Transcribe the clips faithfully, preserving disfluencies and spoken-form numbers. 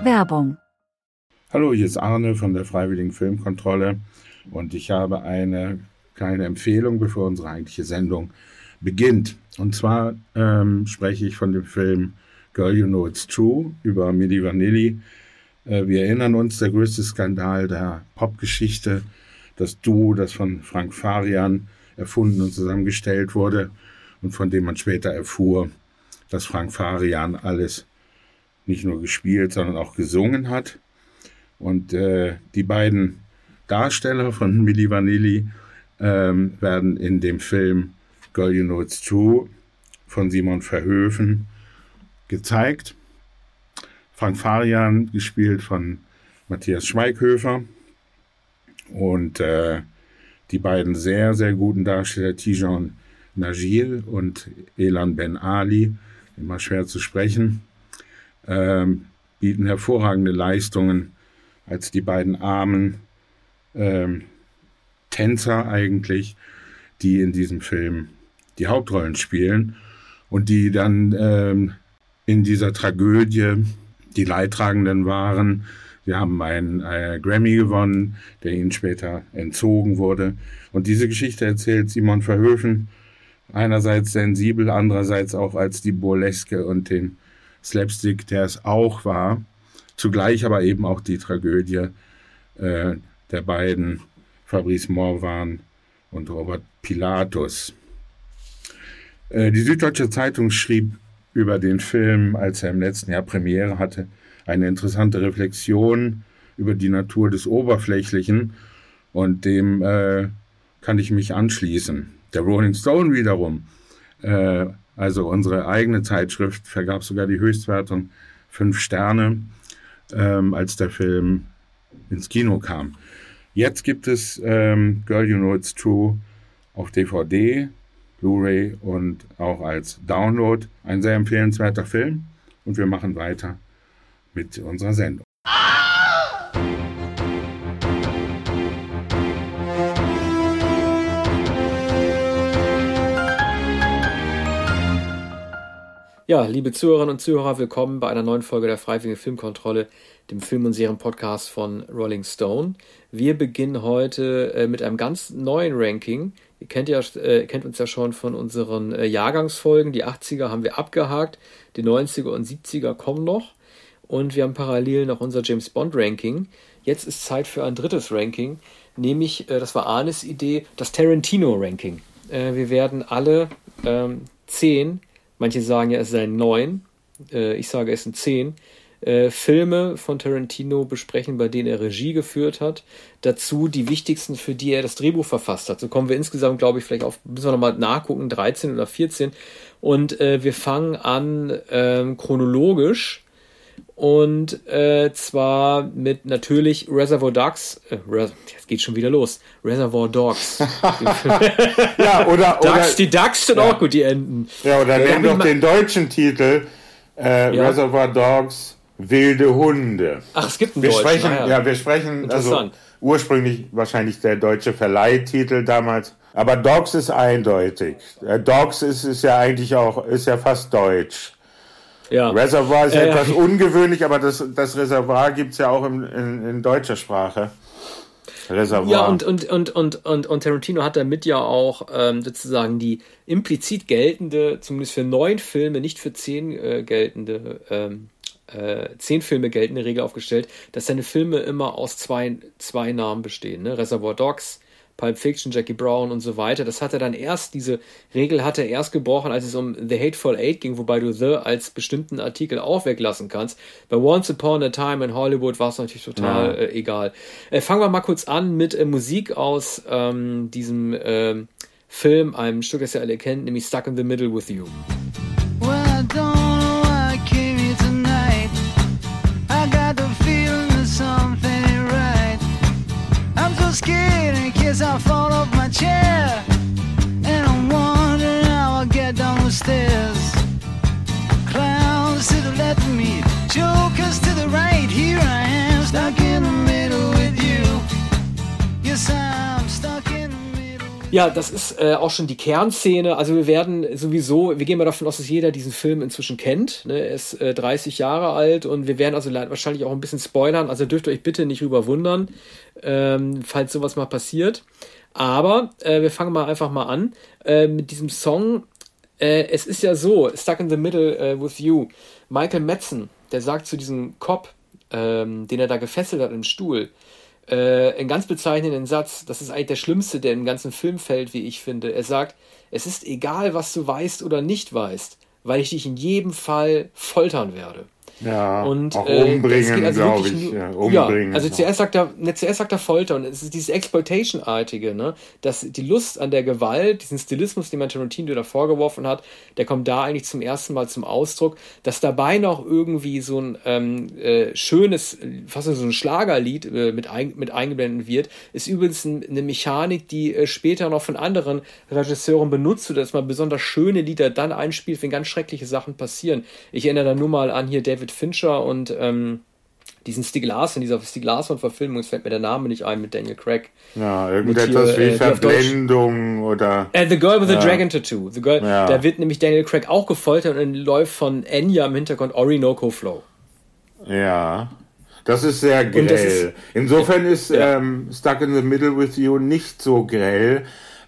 Werbung. Hallo, hier ist Arne von der Freiwilligen Filmkontrolle und ich habe eine kleine Empfehlung, bevor unsere eigentliche Sendung beginnt. Und zwar ähm, spreche ich von dem Film Girl, You Know It's True über Milli Vanilli. Äh, wir erinnern uns, der größte Skandal der Popgeschichte, das Duo, das von Frank Farian erfunden und zusammengestellt wurde und von dem man später erfuhr, dass Frank Farian alles nicht nur gespielt, sondern auch gesungen hat. Und äh, die beiden Darsteller von Milli Vanilli ähm, werden in dem Film Girl, You Know It's True von Simon Verhoeven gezeigt. Frank Farian, gespielt von Matthias Schweighöfer, und äh, die beiden sehr, sehr guten Darsteller Tijan Najil und Elan Ben Ali, immer schwer zu sprechen, ähm, bieten hervorragende Leistungen als die beiden armen ähm, Tänzer eigentlich, die in diesem Film die Hauptrollen spielen und die dann ähm, in dieser Tragödie die Leidtragenden waren. Sie haben einen äh, Grammy gewonnen, der ihnen später entzogen wurde. Und diese Geschichte erzählt Simon Verhoeven einerseits sensibel, andererseits auch als die Burleske und den Slapstick, der es auch war. Zugleich aber eben auch die Tragödie äh, der beiden, Fabrice Morvan und Robert Pilatus. Äh, die Süddeutsche Zeitung schrieb über den Film, als er im letzten Jahr Premiere hatte, eine interessante Reflexion über die Natur des Oberflächlichen, und dem äh, kann ich mich anschließen. Der Rolling Stone wiederum, äh, also unsere eigene Zeitschrift, vergab sogar die Höchstwertung fünf Sterne, ähm, als der Film ins Kino kam. Jetzt gibt es ähm, Girl, You Know It's True auf D V D, Blu-ray und auch als Download. Ein sehr empfehlenswerter Film, und wir machen weiter mit unserer Sendung. Ja, liebe Zuhörerinnen und Zuhörer, willkommen bei einer neuen Folge der Freiwilligen Filmkontrolle, dem Film- und Serien-Podcast von Rolling Stone. Wir beginnen heute äh, mit einem ganz neuen Ranking. Ihr kennt, ja, äh, kennt uns ja schon von unseren äh, Jahrgangsfolgen. Die achtziger haben wir abgehakt, die neunziger und siebziger kommen noch. Und wir haben parallel noch unser James-Bond-Ranking. Jetzt ist Zeit für ein drittes Ranking, nämlich, äh, das war Arnes Idee, das Tarantino-Ranking. Äh, wir werden alle ähm, zehn, manche sagen ja, es seien neun, äh, ich sage, es sind zehn, äh, Filme von Tarantino besprechen, bei denen er Regie geführt hat. Dazu die wichtigsten, für die er das Drehbuch verfasst hat. So kommen wir insgesamt, glaube ich, vielleicht auf, müssen wir nochmal nachgucken, dreizehn oder vierzehn. Und äh, wir fangen an ähm, chronologisch. Und äh, zwar mit natürlich Reservoir Dogs. Äh, Res- Jetzt geht schon wieder los. Reservoir Dogs. Ja, oder, Ducks, oder die Ducks sind ja auch gut, die Enten. Ja, oder äh, nimm doch den deutschen Titel äh, ja. Reservoir Dogs, wilde Hunde. Ach, es gibt einen wir deutschen. sprechen, ah, ja. ja, wir sprechen, also ursprünglich wahrscheinlich der deutsche Verleihtitel damals. Aber Dogs ist eindeutig. Äh, Dogs ist, ist ja eigentlich auch, ist ja fast deutsch. Ja. Reservoir ist äh, etwas ungewöhnlich, aber das, das Reservoir gibt es ja auch in, in, in deutscher Sprache. Reservoir. Ja, und, und, und, und, und, und Tarantino hat damit ja auch ähm, sozusagen die implizit geltende, zumindest für neun Filme, nicht für zehn äh, geltende, ähm, äh, zehn Filme geltende Regel aufgestellt, dass seine Filme immer aus zwei, zwei Namen bestehen. Ne? Reservoir Dogs, Pulp Fiction, Jackie Brown und so weiter. Das hat er dann erst, diese Regel hat er erst gebrochen, als es um The Hateful Eight ging, wobei du The als bestimmten Artikel auch weglassen kannst. Bei Once Upon a Time in Hollywood war es natürlich total ja. äh, egal. Äh, fangen wir mal kurz an mit äh, Musik aus ähm, diesem äh, Film, einem Stück, das ihr alle kennt, nämlich Stuck in the Middle with You. Well, I don't know why I came here tonight. I got the feeling that something ain't right. I'm so scared in case I fall off my chair, and I'm wondering how I'll get down the stairs. Clowns to the left of me, jokers to the right. Here I am, stuck in the middle with you. Yes, I'm stuck in the middle with you. Ja, das ist äh, auch schon die Kernszene. Also wir werden sowieso, wir gehen mal davon aus, dass jeder diesen Film inzwischen kennt. Ne? Er ist äh, dreißig Jahre alt und wir werden also wahrscheinlich auch ein bisschen spoilern. Also dürft ihr euch bitte nicht rüber wundern, ähm, falls sowas mal passiert. Aber äh, wir fangen mal einfach mal an äh, mit diesem Song. Äh, es ist ja so, Stuck in the Middle äh, with You. Michael Madsen, der sagt zu diesem Cop, ähm, den er da gefesselt hat im Stuhl, Äh, einen ganz bezeichnenden Satz, das ist eigentlich der schlimmste, der im ganzen Film fällt, wie ich finde. Er sagt, es ist egal, was du weißt oder nicht weißt, weil ich dich in jedem Fall foltern werde. Ja, und, auch äh, umbringen, also glaube ich. Nur, ja, umbringen. Ja, also zuerst sagt er, ne, zuerst sagt er Folter und es ist dieses Exploitation-artige, ne, dass die Lust an der Gewalt, diesen Stilismus, den man Tarantino da vorgeworfen hat, der kommt da eigentlich zum ersten Mal zum Ausdruck, dass dabei noch irgendwie so ein ähm, äh, schönes, fast so ein Schlagerlied äh, mit, ein, mit eingeblendet wird, ist übrigens ein, eine Mechanik, die äh, später noch von anderen Regisseuren benutzt wird, dass man besonders schöne Lieder dann einspielt, wenn ganz schreckliche Sachen passieren. Ich erinnere da nur mal an hier David Fincher und ähm, diesen Stieg Larsson, dieser Stieg Larsson-Verfilmung, es fällt mir der Name nicht ein, mit Daniel Craig. Ja, irgendetwas hier, wie äh, Verblendung oder... Äh, The Girl with ja. the Dragon Tattoo. The Girl, ja. Da wird nämlich Daniel Craig auch gefoltert und dann läuft von Enya im Hintergrund Orinoco Flow. Ja, das ist sehr grell. Ist, Insofern ist ja. ähm, Stuck in the Middle with You nicht so grell.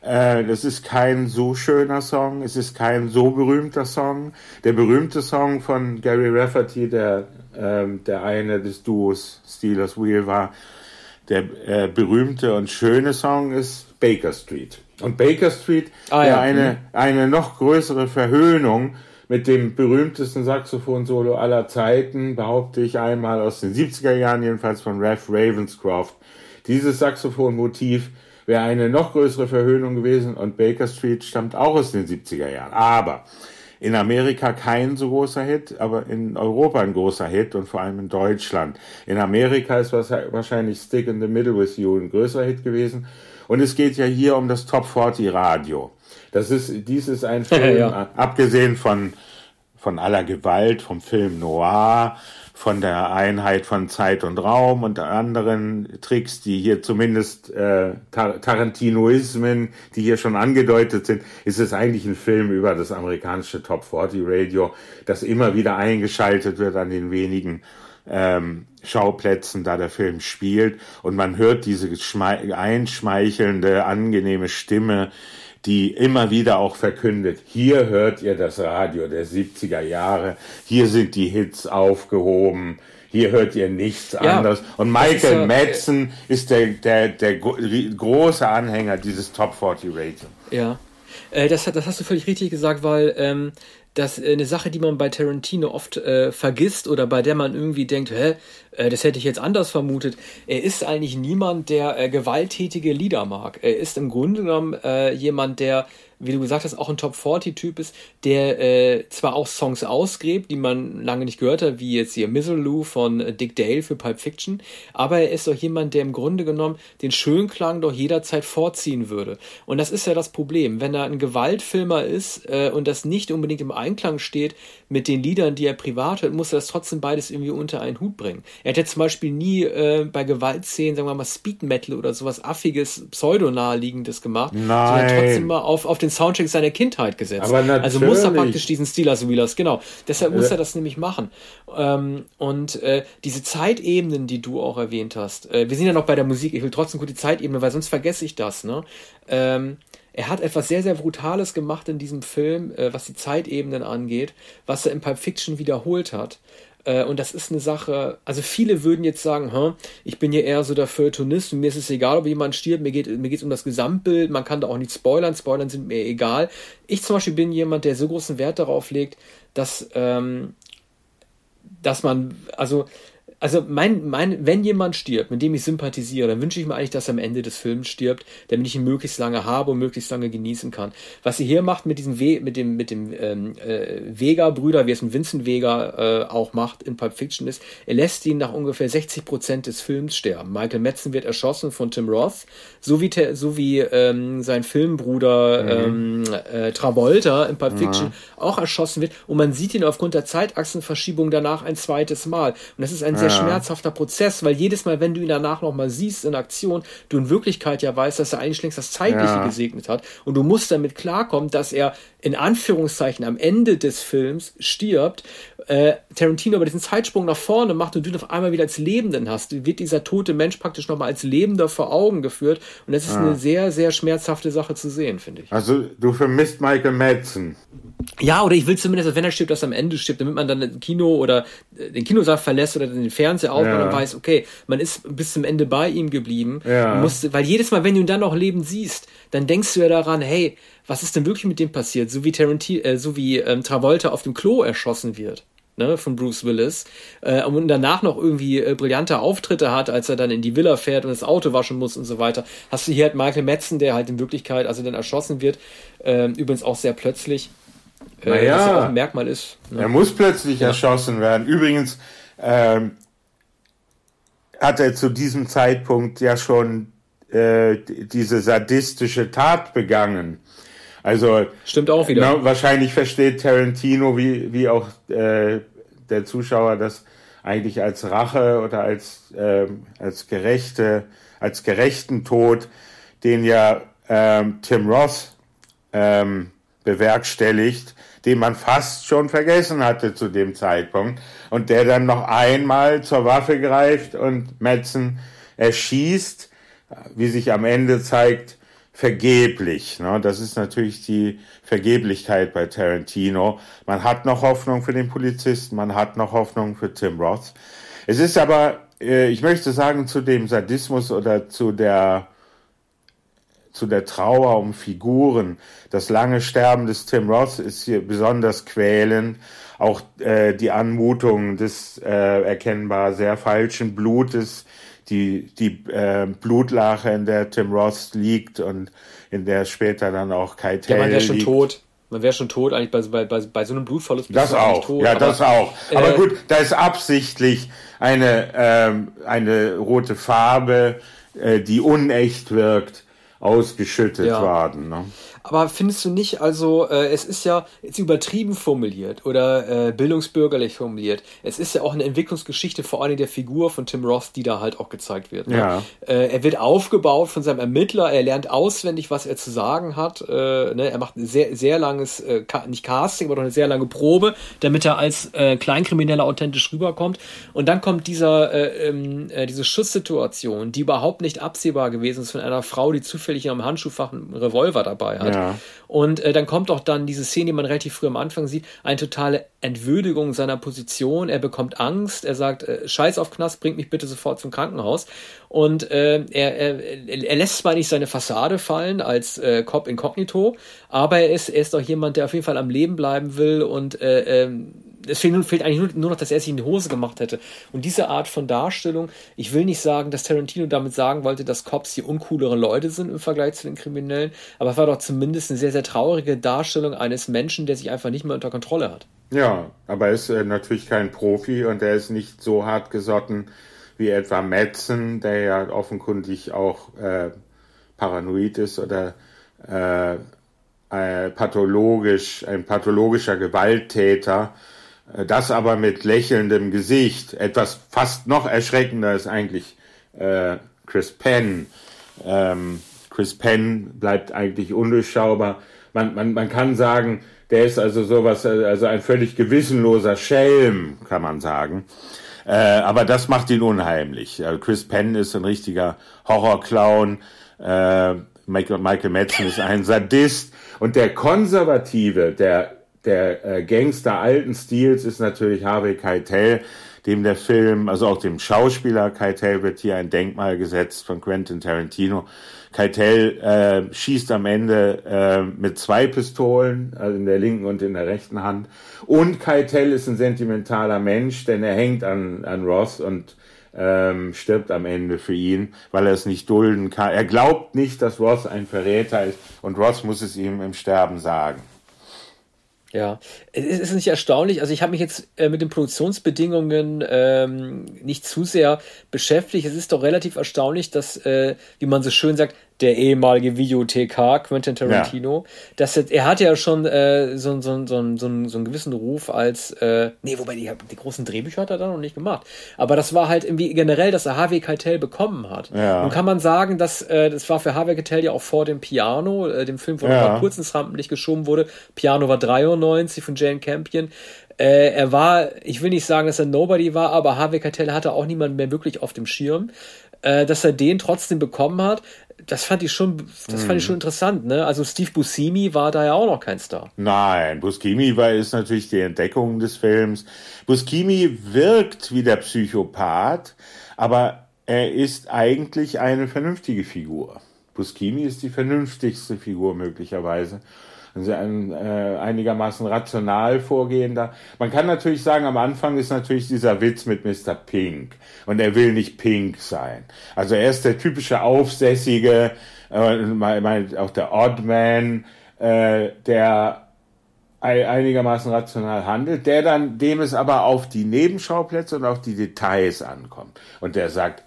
Das ist kein so schöner Song, es ist kein so berühmter Song. Der berühmte Song von Gary Rafferty, der, ähm, der eine des Duos Steelers Wheel war, der äh, berühmte und schöne Song ist Baker Street. Und Baker Street ah, ja. eine, eine noch größere Verhöhnung mit dem berühmtesten Saxophon-Solo aller Zeiten, behaupte ich einmal aus den siebziger Jahren, jedenfalls von Ralph Ravenscroft. Dieses Saxophon-Motiv wäre eine noch größere Verhöhnung gewesen und Baker Street stammt auch aus den siebziger Jahren. Aber in Amerika kein so großer Hit, aber in Europa ein großer Hit und vor allem in Deutschland. In Amerika ist wahrscheinlich Stick in the Middle with You ein größerer Hit gewesen. Und es geht ja hier um das Top vierzig Radio. Das ist, dies ist ein Film, ja. abgesehen von, von aller Gewalt, vom Film Noir, von der Einheit von Zeit und Raum und anderen Tricks, die hier zumindest äh, Tar- Tarantinoismen, die hier schon angedeutet sind, ist es eigentlich ein Film über das amerikanische Top vierzig Radio, das immer wieder eingeschaltet wird an den wenigen ähm, Schauplätzen, da der Film spielt. Und man hört diese schme- einschmeichelnde, angenehme Stimme, die immer wieder auch verkündet, hier hört ihr das Radio der siebziger Jahre, hier sind die Hits aufgehoben, hier hört ihr nichts ja, anderes. Und Michael ist, Madsen äh, ist der, der, der große Anhänger dieses Top vierzig Radio. Ja, äh, das, das hast du völlig richtig gesagt, weil ähm, das äh, eine Sache, die man bei Tarantino oft äh, vergisst oder bei der man irgendwie denkt, hä, äh, das hätte ich jetzt anders vermutet. Er ist eigentlich niemand, der äh, gewalttätige Lieder mag. Er ist im Grunde genommen äh, jemand, der, wie du gesagt hast, auch ein Top vierzig Typ ist, der äh, zwar auch Songs ausgräbt, die man lange nicht gehört hat, wie jetzt hier Misirlou von äh, Dick Dale für Pulp Fiction, aber er ist doch jemand, der im Grunde genommen den Schönklang doch jederzeit vorziehen würde. Und das ist ja das Problem, wenn er ein Gewaltfilmer ist äh, und das nicht unbedingt im Einklang steht mit den Liedern, die er privat hört, muss er das trotzdem beides irgendwie unter einen Hut bringen. Er hat ja zum Beispiel nie äh, bei Gewaltszenen, sagen wir mal Speed Metal oder sowas Affiges, pseudo-naheliegendes gemacht, Nein. sondern trotzdem mal auf, auf den Soundtrack seiner Kindheit gesetzt. Aber natürlich. Also muss er praktisch diesen Steelers Wheelers, genau. Deshalb muss er das nämlich machen. Ähm, und äh, diese Zeitebenen, die du auch erwähnt hast, äh, wir sind ja noch bei der Musik, ich will trotzdem gut die Zeitebene, weil sonst vergesse ich das, ne? Ähm, er hat etwas sehr, sehr Brutales gemacht in diesem Film, äh, was die Zeitebenen angeht, was er in Pulp Fiction wiederholt hat. Äh, und das ist eine Sache, also viele würden jetzt sagen, hm, ich bin ja eher so der Feuilletonist und mir ist es egal, ob jemand stirbt, mir geht mir geht's um das Gesamtbild, man kann da auch nicht spoilern, spoilern sind mir egal. Ich zum Beispiel bin jemand, der so großen Wert darauf legt, dass, ähm, dass man, also Also mein, mein, wenn jemand stirbt, mit dem ich sympathisiere, dann wünsche ich mir eigentlich, dass er am Ende des Films stirbt, damit ich ihn möglichst lange habe und möglichst lange genießen kann. Was sie hier macht mit diesem We- mit dem, mit dem ähm, äh, Vega-Brüder, wie es ein Vincent Vega äh, auch macht in Pulp Fiction, ist, er lässt ihn nach ungefähr sechzig Prozent des Films sterben. Michael Madsen wird erschossen von Tim Roth, so wie, te- so wie ähm, sein Filmbruder mhm. ähm, äh, Travolta in Pulp Fiction mhm. auch erschossen wird. Und man sieht ihn aufgrund der Zeitachsenverschiebung danach ein zweites Mal. Und das ist ein sehr Ja. schmerzhafter Prozess, weil jedes Mal, wenn du ihn danach nochmal siehst in Aktion, du in Wirklichkeit ja weißt, dass er eigentlich längst das Zeitliche Ja. gesegnet hat und du musst damit klarkommen, dass er in Anführungszeichen am Ende des Films stirbt, äh, Tarantino aber diesen Zeitsprung nach vorne macht und du ihn auf einmal wieder als Lebenden hast, wird dieser tote Mensch praktisch nochmal als Lebender vor Augen geführt und das ist Ja. eine sehr, sehr schmerzhafte Sache zu sehen, finde ich. Also du vermisst Michael Madsen. Ja, oder ich will zumindest, dass wenn er stirbt, dass er am Ende stirbt, damit man dann das Kino oder äh, den Kinosaal verlässt oder den Fernseher aufmacht Ja. und weiß, okay, man ist bis zum Ende bei ihm geblieben. Ja. Man muss, weil jedes Mal, wenn du ihn dann noch lebend siehst, dann denkst du ja daran, hey, was ist denn wirklich mit dem passiert? So wie Tarantino, äh, so wie ähm, Travolta auf dem Klo erschossen wird. Ne, von Bruce Willis, äh, und danach noch irgendwie äh, brillante Auftritte hat, als er dann in die Villa fährt und das Auto waschen muss und so weiter. Hast du hier halt Michael Madsen, der halt in Wirklichkeit, also dann erschossen wird, äh, übrigens auch sehr plötzlich, äh, Naja. was ja auch ein Merkmal ist. Ne? Er muss plötzlich erschossen werden. Übrigens ähm, hat er zu diesem Zeitpunkt ja schon äh, diese sadistische Tat begangen. Also Stimmt auch wieder. na, wahrscheinlich versteht Tarantino, wie, wie auch äh, der Zuschauer, das eigentlich als Rache oder als, ähm, als gerechte, als gerechten Tod, den ja ähm, Tim Roth ähm, bewerkstelligt, den man fast schon vergessen hatte zu dem Zeitpunkt und der dann noch einmal zur Waffe greift und Madsen erschießt, wie sich am Ende zeigt, vergeblich. Ne? Das ist natürlich die Vergeblichkeit bei Tarantino. Man hat noch Hoffnung für den Polizisten, man hat noch Hoffnung für Tim Roth. Es ist aber, äh, ich möchte sagen, zu dem Sadismus oder zu der zu der Trauer um Figuren. Das lange Sterben des Tim Roth ist hier besonders quälend. Auch äh, die Anmutung des äh, erkennbar sehr falschen Blutes, die die äh, Blutlache, in der Tim Roth liegt und in der später dann auch Keitel Ja, man wäre schon liegt. tot. Man wäre schon tot, eigentlich bei, bei, bei, bei so einem Blutverlust. bist Das du eigentlich auch, tot, ja, aber, das auch. Aber äh, gut, da ist absichtlich eine eine, eine rote Farbe, äh, die unecht wirkt, ausgeschüttet Ja. worden. Ne? Aber findest du nicht, also äh, es ist ja jetzt übertrieben formuliert oder äh, bildungsbürgerlich formuliert. Es ist ja auch eine Entwicklungsgeschichte vor allem der Figur von Tim Roth, die da halt auch gezeigt wird. Ne? Ja. Äh, er wird aufgebaut von seinem Ermittler, er lernt auswendig, was er zu sagen hat. Äh, ne? Er macht ein sehr, sehr langes, äh, nicht Casting, aber doch eine sehr lange Probe, damit er als äh, Kleinkrimineller authentisch rüberkommt. Und dann kommt dieser, äh, ähm, äh, diese Schusssituation, die überhaupt nicht absehbar gewesen ist von einer Frau, die zufällig in einem Handschuhfach einen Revolver dabei hat. Ja. Und äh, dann kommt auch dann diese Szene, die man relativ früh am Anfang sieht, eine totale Entwürdigung seiner Position. Er bekommt Angst, er sagt, äh, scheiß auf Knast, bringt mich bitte sofort zum Krankenhaus. Und äh, er, er, er lässt zwar nicht seine Fassade fallen als äh, Cop incognito, aber er ist, er ist doch jemand, der auf jeden Fall am Leben bleiben will und äh, ähm, es fehlt, fehlt eigentlich nur, nur noch, dass er sich in die Hose gemacht hätte. Und diese Art von Darstellung, ich will nicht sagen, dass Tarantino damit sagen wollte, dass Cops die uncooleren Leute sind im Vergleich zu den Kriminellen, aber es war doch zumindest eine sehr, sehr traurige Darstellung eines Menschen, der sich einfach nicht mehr unter Kontrolle hat. Ja, aber er ist äh, natürlich kein Profi und er ist nicht so hart gesotten wie etwa Madsen, der ja offenkundig auch äh, paranoid ist oder äh, äh, pathologisch, ein pathologischer Gewalttäter. Das aber mit lächelndem Gesicht. Etwas fast noch erschreckender ist eigentlich äh, Chris Penn. Ähm, Chris Penn bleibt eigentlich undurchschaubar. Man, man, man kann sagen, der ist also sowas, also ein völlig gewissenloser Schelm, kann man sagen. Äh, aber das macht ihn unheimlich. Also Chris Penn ist ein richtiger Horrorclown. Äh, Michael, Michael Madsen ist ein Sadist. Und der Konservative, der Der äh, Gangster alten Stils ist natürlich Harvey Keitel, dem der Film, also auch dem Schauspieler Keitel wird hier ein Denkmal gesetzt von Quentin Tarantino. Keitel äh, schießt am Ende äh, mit zwei Pistolen, also in der linken und in der rechten Hand. Und Keitel ist ein sentimentaler Mensch, denn er hängt an, an Roth und ähm, stirbt am Ende für ihn, weil er es nicht dulden kann. Er glaubt nicht, dass Roth ein Verräter ist und Roth muss es ihm im Sterben sagen. Ja, es ist nicht erstaunlich, also ich habe mich jetzt äh, mit den Produktionsbedingungen ähm, nicht zu sehr beschäftigt. Es ist doch relativ erstaunlich, dass, äh, wie man so schön sagt, der ehemalige Videothekar Quentin Tarantino, ja. dass er, er hat ja schon äh, so, so, so, so, so einen gewissen Ruf als, äh, nee, wobei die, die großen Drehbücher hat er da noch nicht gemacht, aber das war halt irgendwie generell, dass er Harvey Keitel bekommen hat. Ja. Nun kann man sagen, dass äh, das war für Harvey Keitel ja auch vor dem Piano, äh, dem Film, wo ja. noch kurz ins Rampenlicht geschoben wurde. Piano war dreiundneunzig von Jane Campion. Äh, er war, ich will nicht sagen, dass er Nobody war, aber Harvey Keitel hatte auch niemanden mehr wirklich auf dem Schirm. Äh, dass er den trotzdem bekommen hat, das fand ich schon, das fand ich schon interessant, ne? Also Steve Buscemi war da ja auch noch kein Star. Nein, Buscemi war ist natürlich die Entdeckung des Films. Buscemi wirkt wie der Psychopath, aber er ist eigentlich eine vernünftige Figur. Buscemi ist die vernünftigste Figur möglicherweise. Also ein äh, einigermaßen rational vorgehender. Man kann natürlich sagen, am Anfang ist natürlich dieser Witz mit Mister Pink. Und er will nicht Pink sein. Also er ist der typische Aufsässige, äh, auch der Oddman, äh, der einigermaßen rational handelt, der dann, dem es aber auf die Nebenschauplätze und auf die Details ankommt. Und der sagt,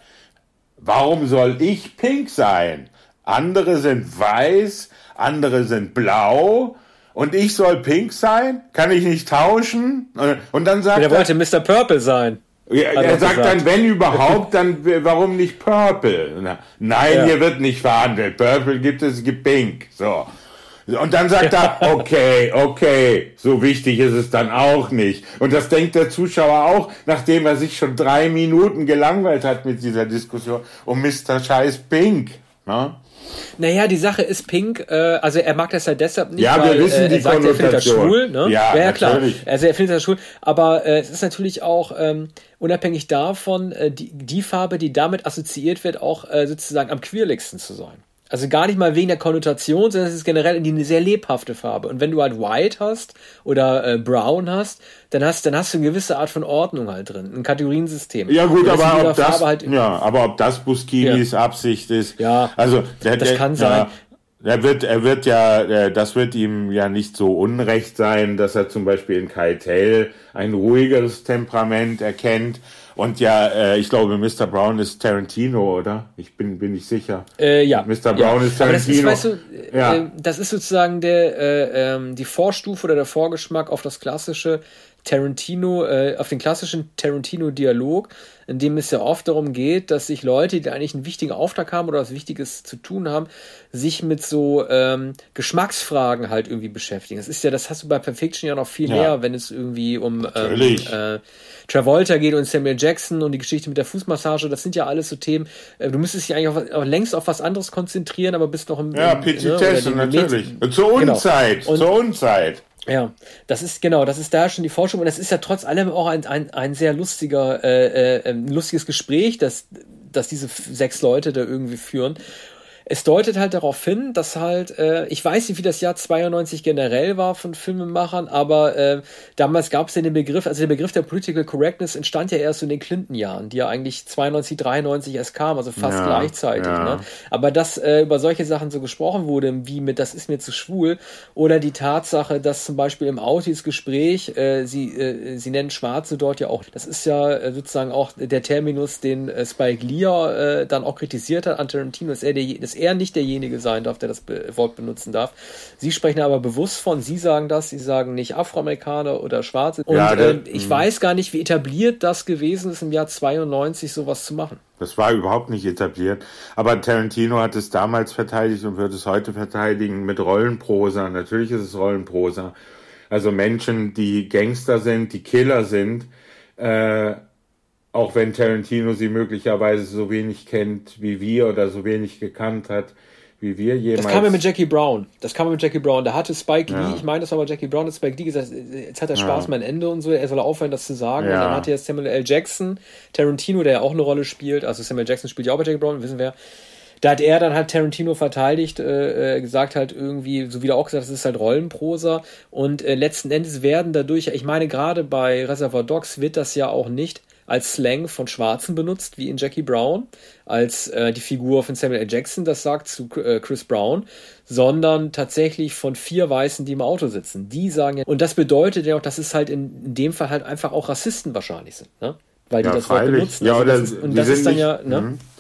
warum soll ich Pink sein? Andere sind weiß, andere sind blau und ich soll pink sein? Kann ich nicht tauschen? Und dann sagt er... Der wollte Mister Purple sein. Ja, er sagt gesagt. dann, wenn überhaupt, dann warum nicht Purple? Nein, ja. Hier wird nicht verhandelt. Purple gibt es, es gibt Pink. So. Und dann sagt er, okay, okay, so wichtig ist es dann auch nicht. Und das denkt der Zuschauer auch, nachdem er sich schon drei Minuten gelangweilt hat mit dieser Diskussion um Mister Scheiß Pink. Ne? Naja, die Sache ist Pink, äh, also er mag das ja deshalb nicht, ja, weil wir wissen äh, er die sagt, er findet das schwul. Ne? Ja, ja, ja, klar. Natürlich. Also er findet das schwul. Aber äh, es ist natürlich auch ähm, unabhängig davon, äh, die, die Farbe, die damit assoziiert wird, auch äh, sozusagen am queerligsten zu sein. Also gar nicht mal wegen der Konnotation, sondern es ist generell eine sehr lebhafte Farbe. Und wenn du halt White hast oder äh, Brown hast, dann hast, dann hast du eine gewisse Art von Ordnung halt drin, ein Kategoriensystem. Ja gut, aber ob das, halt ja, aber ob das Buscemis ja. Absicht ist, ja, also der, das der, kann sein. Ja, er wird, er wird ja, das wird ihm ja nicht so unrecht sein, dass er zum Beispiel in Keitel ein ruhigeres Temperament erkennt. Und ja, äh, ich glaube, Mister Brown ist Tarantino, oder? Ich bin bin nicht sicher. Äh, ja. Mister Brown ja. ist Tarantino. Aber das ist, weißt du, ja. äh, das ist sozusagen der äh, ähm, die Vorstufe oder der Vorgeschmack auf das klassische Tarantino, äh, auf den klassischen Tarantino-Dialog, in dem es ja oft darum geht, dass sich Leute, die eigentlich einen wichtigen Auftrag haben oder was Wichtiges zu tun haben, sich mit so ähm, Geschmacksfragen halt irgendwie beschäftigen. Das ist ja, das hast du bei Pulp Fiction ja noch viel ja. mehr, wenn es irgendwie um ähm, äh, Travolta geht und Samuel Jackson und die Geschichte mit der Fußmassage. Das sind ja alles so Themen. Äh, du müsstest dich eigentlich auf, auf, längst auf was anderes konzentrieren, aber bist noch im... Ja, im, Petitesse, ne, natürlich. Met- zur Unzeit, genau. zur Unzeit. Ja, das ist genau, das ist da schon die Forschung und das ist ja trotz allem auch ein, ein, ein sehr lustiger, äh, äh, ein lustiges Gespräch, das, dass diese sechs Leute da irgendwie führen. Es deutet halt darauf hin, dass halt, äh, ich weiß nicht, wie das Jahr zweiundneunzig generell war von Filmemachern, aber äh, damals gab es ja den Begriff, also der Begriff der Political Correctness entstand ja erst in den Clinton-Jahren, die ja eigentlich zweiundneunzig, dreiundneunzig erst kamen, also fast ja, gleichzeitig. Ja. Ne? Aber dass äh, über solche Sachen so gesprochen wurde, wie mit das ist mir zu schwul, oder die Tatsache, dass zum Beispiel im Autis-Gespräch, äh, sie, äh, sie nennen Schwarze dort ja auch, das ist ja äh, sozusagen auch der Terminus, den äh, Spike Lee äh, dann auch kritisiert hat an Tarantino, dass er, der, dass er nicht derjenige sein darf, der das Be- Wort benutzen darf. Sie sprechen aber bewusst von, Sie sagen das, Sie sagen nicht Afroamerikaner oder Schwarze. Und ja, der, äh, ich mh. weiß gar nicht, wie etabliert das gewesen ist, im Jahr zweiundneunzig sowas zu machen. Das war überhaupt nicht etabliert. Aber Tarantino hat es damals verteidigt und wird es heute verteidigen mit Rollenprosa. Natürlich ist es Rollenprosa. Also Menschen, die Gangster sind, die Killer sind, äh, auch wenn Tarantino sie möglicherweise so wenig kennt wie wir oder so wenig gekannt hat wie wir jemals. Das kam ja mit Jackie Brown. Das kam ja mit Jackie Brown. Da hatte Spike ja. Lee, ich meine, das war aber Jackie Brown, hat Spike Lee gesagt, jetzt hat er Spaß, ja. mein Ende und so, er soll aufhören, das zu sagen. Ja. Und dann hatte ja Samuel L. Jackson, Tarantino, der ja auch eine Rolle spielt, also Samuel Jackson spielt ja auch bei Jackie Brown, wissen wir. Da hat er dann halt Tarantino verteidigt, äh, gesagt halt irgendwie, so wie er auch gesagt, das ist halt Rollenprosa und äh, letzten Endes werden dadurch, ich meine gerade bei Reservoir Dogs wird das ja auch nicht als Slang von Schwarzen benutzt, wie in Jackie Brown, als äh, die Figur von Samuel L. Jackson das sagt zu äh, Chris Brown, sondern tatsächlich von vier Weißen, die im Auto sitzen. Die sagen ja, und das bedeutet ja auch, dass es halt in, in dem Fall halt einfach auch Rassisten wahrscheinlich sind, ne? Weil die ja, das Wort benutzen. Ja, also oder das ist, und das ist dann nicht, ja, ne?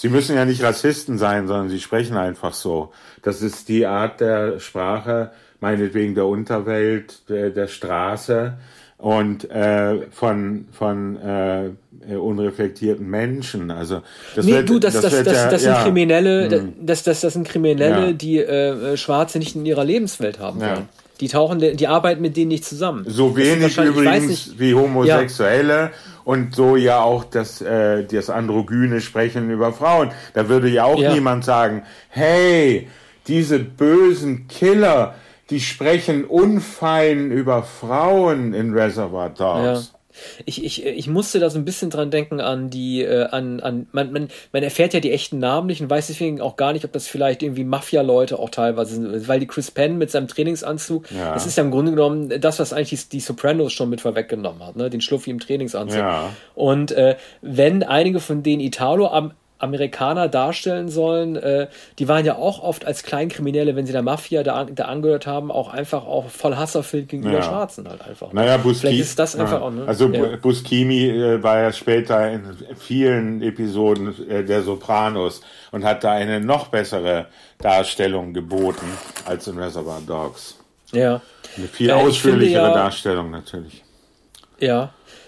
Sie müssen ja nicht Rassisten sein, sondern sie sprechen einfach so. Das ist die Art der Sprache, meinetwegen der Unterwelt, der, der Straße und äh, von von äh, unreflektierten Menschen. Also das nee, wird, du, das, das, das, wird das, ja, das sind ja, Kriminelle, hm. das, das, das sind Kriminelle, Ja. die äh, Schwarze nicht in ihrer Lebenswelt haben Ja. wollen. Die tauchen, die arbeiten mit denen nicht zusammen. So Das sind wenig wahrscheinlich- ich weiß übrigens nicht- wie Homosexuelle und so ja auch das, äh, das androgyne Sprechen über Frauen. Da würde ja auch Ja. niemand sagen, hey, diese bösen Killer, die sprechen unfein über Frauen in Reservoir Dogs. Ja. Ich, ich, ich musste da so ein bisschen dran denken an die, äh, an, an, man, man, man erfährt ja die echten Namen nicht und weiß deswegen auch gar nicht, ob das vielleicht irgendwie Mafia-Leute auch teilweise sind, weil die Chris Penn mit seinem Trainingsanzug, Ja. das ist ja im Grunde genommen das, was eigentlich die, die Sopranos schon mit vorweggenommen hat, ne, den Schluffi im Trainingsanzug. Ja. Und äh, wenn einige von denen Italo am Amerikaner darstellen sollen, äh, die waren ja auch oft als Kleinkriminelle, wenn sie der Mafia da, da angehört haben, auch einfach auch voll hasserfüllt gegenüber Ja. Schwarzen halt einfach. Naja, Buscemi, Vielleicht ist das einfach ja. auch, ne? Also Ja. Buscemi äh, war ja später in vielen Episoden äh, der Sopranos und hat da eine noch bessere Darstellung geboten als in Reservoir Dogs. Ja. Eine viel Äh, ich ausführlichere finde ja- Darstellung natürlich. Ja.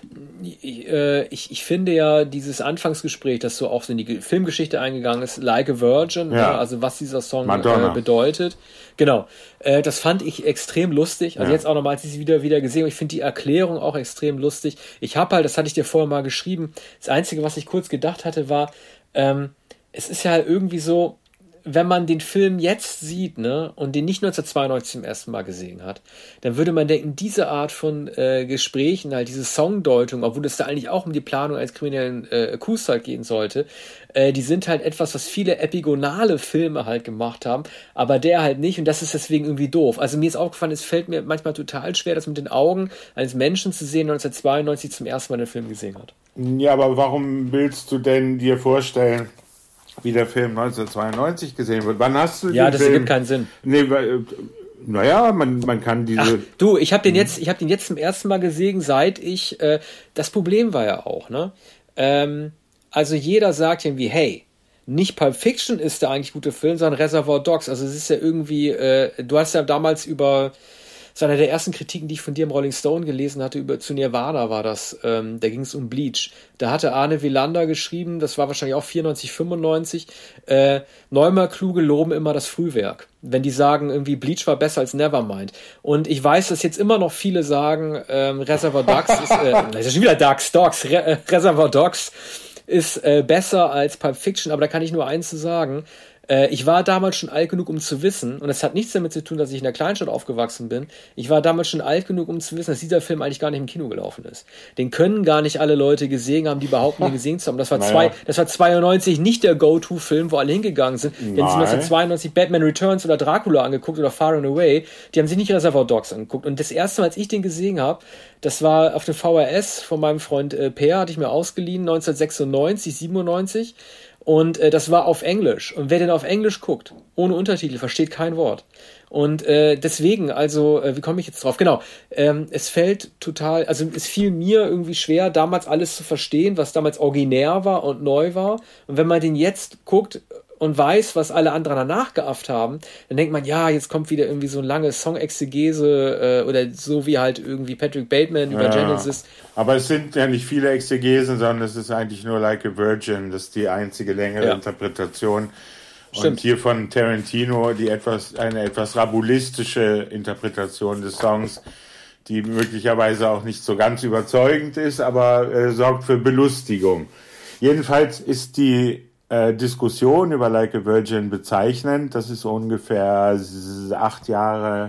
Ich, äh, ich, ich finde ja dieses Anfangsgespräch, das so auch so in die Ge- Filmgeschichte eingegangen ist, Like a Virgin, Ja. ne, also was dieser Song Madonna. äh, bedeutet. Genau. Äh, das fand ich extrem lustig. Also Ja. jetzt auch nochmal, als ich sie wieder, wieder gesehen habe, ich finde die Erklärung auch extrem lustig. Ich habe halt, das hatte ich dir vorher mal geschrieben, das Einzige, was ich kurz gedacht hatte, war, ähm, es ist ja halt irgendwie so, wenn man den Film jetzt sieht, ne, und den nicht neunzehnhundertzweiundneunzig zum ersten Mal gesehen hat, dann würde man denken, diese Art von äh, Gesprächen, halt diese Songdeutung, obwohl es da eigentlich auch um die Planung eines kriminellen äh, Coups halt gehen sollte, äh, die sind halt etwas, was viele epigonale Filme halt gemacht haben, aber der halt nicht und das ist deswegen irgendwie doof. Also mir ist aufgefallen, es fällt mir manchmal total schwer, das mit den Augen eines Menschen zu sehen, der neunzehnhundertzweiundneunzig zum ersten Mal den Film gesehen hat. Ja, aber warum willst du denn dir vorstellen, wie der Film neunzehnhundertzweiundneunzig gesehen wird? Wann hast du Ja, den das Film? ergibt keinen Sinn. Nee, weil, naja, man, man kann diese... Ach, du, ich habe den jetzt, ich habe den jetzt zum ersten Mal gesehen, seit ich, äh, das Problem war ja auch, ne? Ähm, also jeder sagt irgendwie, hey, nicht Pulp Fiction ist der eigentlich gute Film, sondern Reservoir Dogs. Also es ist ja irgendwie, äh, du hast ja damals über, das war einer der ersten Kritiken, die ich von dir im Rolling Stone gelesen hatte, über zu Nirvana war das, ähm, da ging es um Bleach. Da hatte Arne Wielander geschrieben, das war wahrscheinlich auch vierundneunzig, fünfundneunzig, äh, Neumer-Kluge loben immer das Frühwerk. Wenn die sagen, irgendwie Bleach war besser als Nevermind. Und ich weiß, dass jetzt immer noch viele sagen, ähm, Reservoir Dogs ist, äh, das ist schon wieder Dogs, Dogs, Re äh, Reservoir Dogs ist äh, besser als Pulp Fiction, aber da kann ich nur eins zu sagen. Äh, ich war damals schon alt genug, um zu wissen, und das hat nichts damit zu tun, dass ich in der Kleinstadt aufgewachsen bin, ich war damals schon alt genug, um zu wissen, dass dieser Film eigentlich gar nicht im Kino gelaufen ist. Den können gar nicht alle Leute gesehen haben, die behaupten, ihn gesehen zu haben. Das war, Naja. zwei, das war zweiundneunzig nicht der Go-To-Film, wo alle hingegangen sind. Die haben sich Nein. neunzehnhundertzweiundneunzig Batman Returns oder Dracula angeguckt oder Far and Away. Die haben sich nicht Reservoir Dogs angeguckt. Und das erste Mal, als ich den gesehen habe, das war auf dem V H S von meinem Freund äh, Peer, hatte ich mir ausgeliehen, neunzehnhundertsechsundneunzig, siebenundneunzig. Und äh, das war auf Englisch. Und wer den auf Englisch guckt, ohne Untertitel, versteht kein Wort. Und äh, deswegen, also, äh, wie komme ich jetzt drauf? Genau, ähm, es fällt total, also es fiel mir irgendwie schwer, damals alles zu verstehen, was damals originär war und neu war. Und wenn man den jetzt guckt und weiß, was alle anderen danach geafft haben, dann denkt man, ja, jetzt kommt wieder irgendwie so eine lange Song-Exegese äh, oder so wie halt irgendwie Patrick Bateman über Ja. Genesis. Aber es sind ja nicht viele Exegesen, sondern es ist eigentlich nur Like a Virgin, das ist die einzige längere Ja. Interpretation. Stimmt. Und hier von Tarantino die etwas, eine etwas rabulistische Interpretation des Songs, die möglicherweise auch nicht so ganz überzeugend ist, aber äh, sorgt für Belustigung. Jedenfalls ist die äh, Diskussion über Like a Virgin bezeichnend. Das ist ungefähr acht Jahre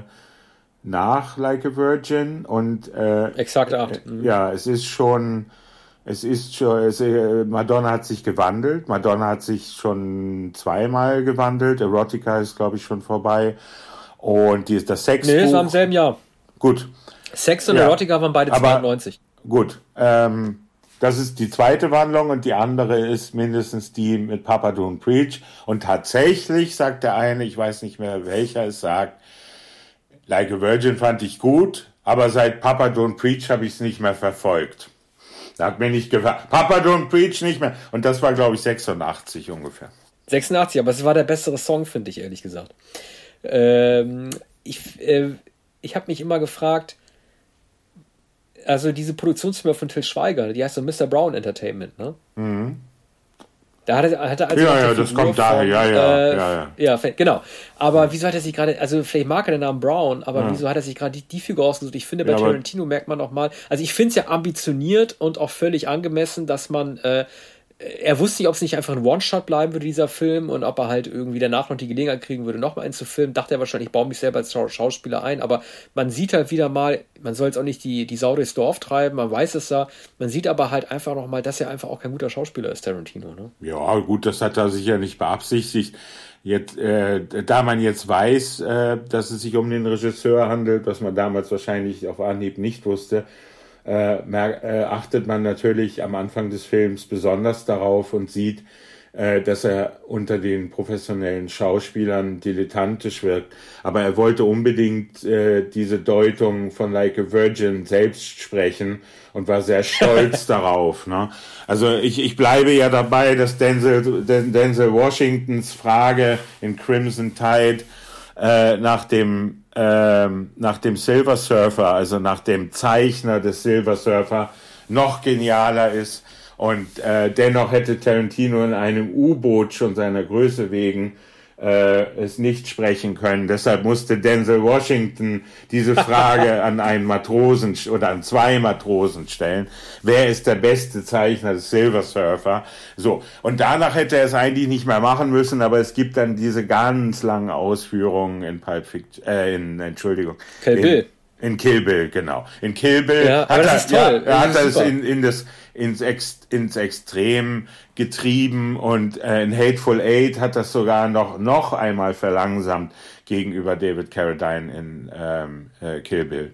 nach Like a Virgin und äh, Exakt acht. äh, ja, es ist schon, es ist schon, es, äh, Madonna hat sich gewandelt. Madonna hat sich schon zweimal gewandelt. Erotica ist, glaube ich, schon vorbei. Und die, das Sexbuch. Nee, das war im selben Jahr. Gut, Sex und Ja. Erotica waren beide Aber- zweiundneunzig. gut. Ähm, das ist die zweite Wandlung und die andere ist mindestens die mit Papa Don't Preach. Und tatsächlich sagt der eine, ich weiß nicht mehr welcher es sagt, Like a Virgin fand ich gut, aber seit Papa Don't Preach habe ich es nicht mehr verfolgt. Da hat mir nicht gefallen. Papa Don't Preach nicht mehr. Und das war, glaube ich, sechsundachtzig ungefähr. sechsundachtzig, aber es war der bessere Song, finde ich, ehrlich gesagt. Ähm, ich äh, ich habe mich immer gefragt, also diese Produktionsfirma von Til Schweiger, die heißt so Mister Brown Entertainment, ne? Mhm. Da hat er, hat er also ja, ja, das kommt daher, ja, ja, äh, ja, ja. Ja, genau. Aber ja. wieso hat er sich gerade, also vielleicht mag er den Namen Brown, aber ja. wieso hat er sich gerade die, die Figur ausgesucht? Ich finde, bei ja, Tarantino merkt man noch mal, also ich finde es ja ambitioniert und auch völlig angemessen, dass man, äh, er wusste nicht, ob es nicht einfach ein One-Shot bleiben würde, dieser Film, und ob er halt irgendwie danach noch die Gelegenheit kriegen würde, nochmal einen zu filmen. Dachte er wahrscheinlich, ich baue mich selber als Schauspieler ein, aber man sieht halt wieder mal, man soll jetzt auch nicht die, die Sau durchs Dorf treiben, man weiß es ja, man sieht aber halt einfach nochmal, dass er einfach auch kein guter Schauspieler ist, Tarantino. Ne? Ja, gut, das hat er sicher nicht beabsichsicht. Jetzt, äh, da man jetzt weiß, äh, dass es sich um den Regisseur handelt, was man damals wahrscheinlich auf Anhieb nicht wusste, Äh, mer- äh, achtet man natürlich am Anfang des Films besonders darauf und sieht, äh, dass er unter den professionellen Schauspielern dilettantisch wirkt. Aber er wollte unbedingt äh, diese Deutung von Like a Virgin selbst sprechen und war sehr stolz darauf. Ne? Also ich, ich bleibe ja dabei, dass Denzel, Denzel Washingtons Frage in Crimson Tide äh, nach dem Ähm, nach dem Silver Surfer, also nach dem Zeichner des Silver Surfer, noch genialer ist. Und äh, dennoch hätte Tarantino in einem U-Boot schon seiner Größe wegen äh, es nicht sprechen können. Deshalb musste Denzel Washington diese Frage an einen Matrosen oder an zwei Matrosen stellen. Wer ist der beste Zeichner des Silver Surfer? So. Und danach hätte er es eigentlich nicht mehr machen müssen, aber es gibt dann diese ganz langen Ausführungen in Pulp Fiction, äh, in, Entschuldigung. Kill Bill. In, in Kill Bill, genau. In Kill Bill ja, hat er, ja, er hat das in, in das, ins, Ex, ins Extrem getrieben, und äh, in Hateful Eight hat das sogar noch, noch einmal verlangsamt gegenüber David Carradine in ähm, äh, Kill Bill.